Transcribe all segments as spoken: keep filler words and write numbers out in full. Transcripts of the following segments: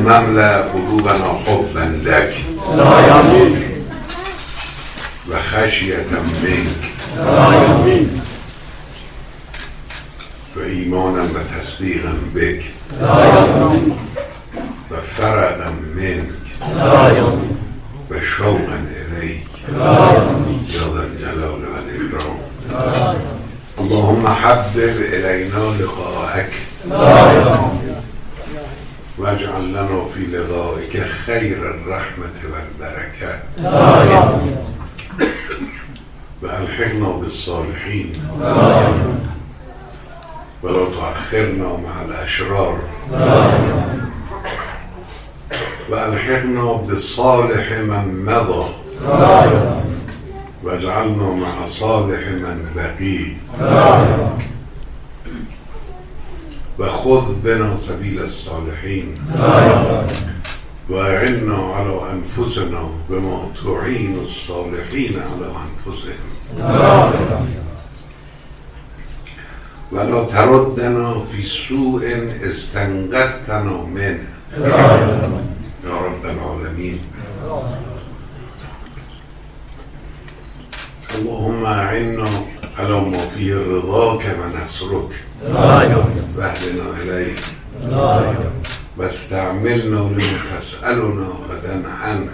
اللهم املأ قلوبنا حبا لك و خشیة منك و ایمانا و تصدیقا بک و فرقا منك و شوقا الیک یا ذا الجلال و الاکرام. اللهم حبب الینا لقاءک واجعل لنا في لقائك خير الرحمة والبركة والحقنا بالصالحين ولا تؤخرنا مع الأشرار والحقنا بصالح من مضى واجعلنا مع صالح من بقي وخذ بنا سبيل الصالحين وأعنا على أنفسنا بما تعين الصالحين على أنفسهم ولا تردنا في سوء استنقذتنا منه يا رب العالمين. اللهم أعنا على ما فيه رضاك ونصرك واهدنا إليك واستعملنا لما تسألنا غدا عنك.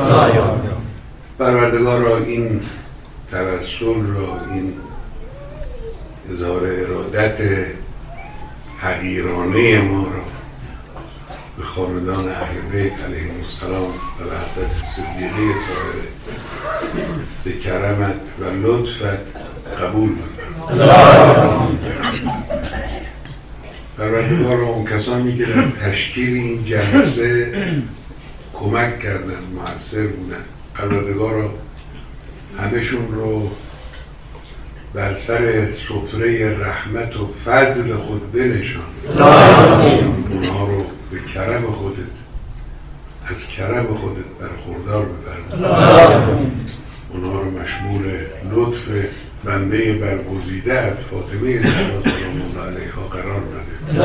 پروردگارا این توسل را، این اظهار ارادت حقیرانه ما را به خاندان اهل بیت علیهم السلام و به حضرت صدیقه طاهره به کرمت و لطفت قبول بکن. پروردگارا اون کسانی که در تشکیل این جلسه کمک کردن، مؤثر بودن، پروردگارا همه‌شون رو بر سر سفره رحمت و فضل خود بنشان. اونها رو به کرم خودت، از کرم خودت برخوردار ببر. اونها رو مشمول لطف بنده برگزیده از فاطمه زهرا سلام الله علیها قرار بده.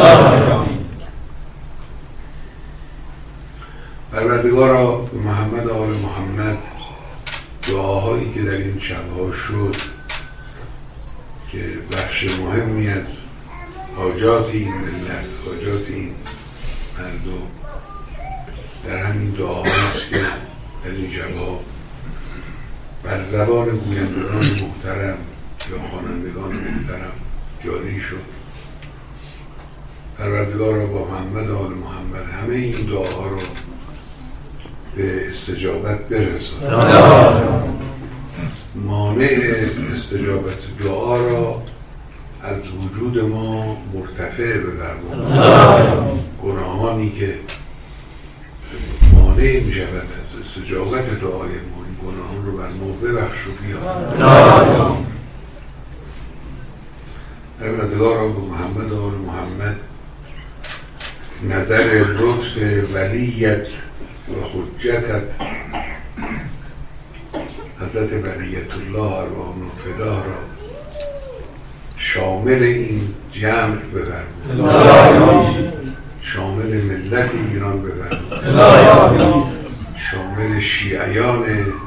پروردگارا به محمد آل محمد دعاهایی که در این شبها شد که بخش مهمی از حاجات این ملت، حاجات این مردم در همین دعاهاست که در این شبها بر زبان گویندگان محترم یا خوانندگان محترم جاری شد. پروردگار را با محمد آل محمد همه این دعاها رو به استجابت برسان. مانع استجابت دعا را از وجود ما مرتفع بفرما. گناهانی که مانع می شود از استجابت دعای ما، این گناهان رو بر ما ببخش و بیار. پروردگار را به محمد آل محمد نظر لطف ولیت و حجتت حضرت بقیت الله ارواح فدا را شامل این جمع بفرما، شامل ملت ایران بفرما، شامل شیعیان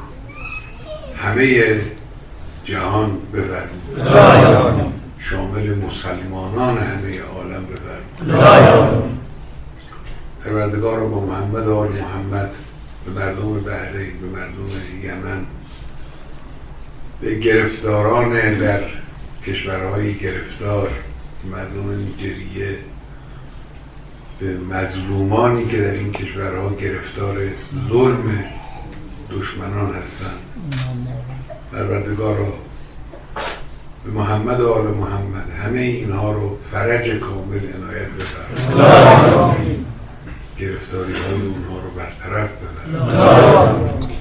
همه جهان بفرما، شامل مسلمانان همه عالم بفرما. پروردگار را با محمد آل محمد به مردم بحرین، به مردم یمن، به گرفتاران در کشورهای گرفتار، مردم نیجریه، به مظلومانی که در این کشورها گرفتار ظلم دشمنان هستند، پروردگار را به محمد آل محمد همه اینها رو فرج کامل عنایت بفرما، گرفتاری های اونها رو برطرف ببر.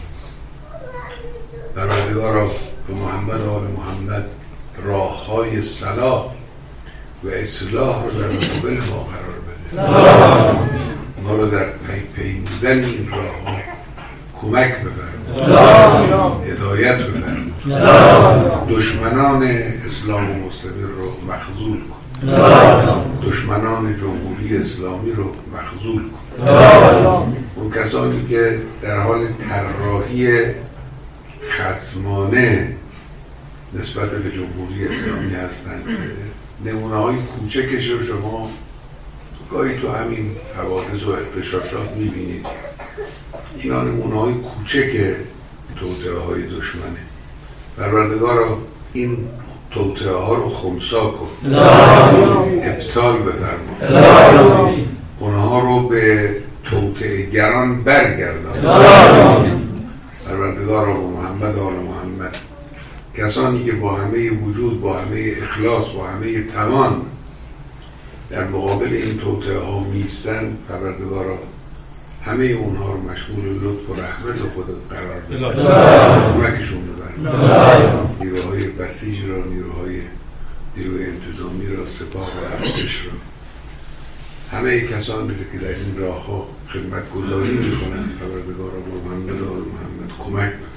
پروردگار را به محمد آل محمد راه های صلاح و اصلاح رو در مقابل ما قرار بده. ما رو در پی پیمودن این راه ها کمک بفرما، هدایت بفرما. دشمنان اسلام و مسلمین رو مخذول کن، دشمنان جمهوری اسلامی رو مخذول کن. اون کسانی که در حال طراحی خصمانه نسبت به جمهوری اسلامی هستند. نمونه های کوچکش رو شما گاهی تو همین حوادث و اغتشاشات میبینید. اینا نمونه های کوچک توطئه های دشمنه. پروردگارا این توطئه ها رو خمسا کن، ابطال بفرما، اونها رو به توطئه گران برگردان. پروردگارا با محمد و آل محمد کسانی که با همه وجود، با همه اخلاص، با همه توان در مقابل این توطئه ها میستن، پروردگارا همه اونها رو مشمول لطف و رحمت خودت قرار بده، کمکشون ببر. نیروهای بسیج را، نیروهای نیروی انتظامی را، سپاه و ارتش را، همه کسانی که در این راه ها خدمت گذاری میکنن، پروردگارا با محمد و آل محمد کمک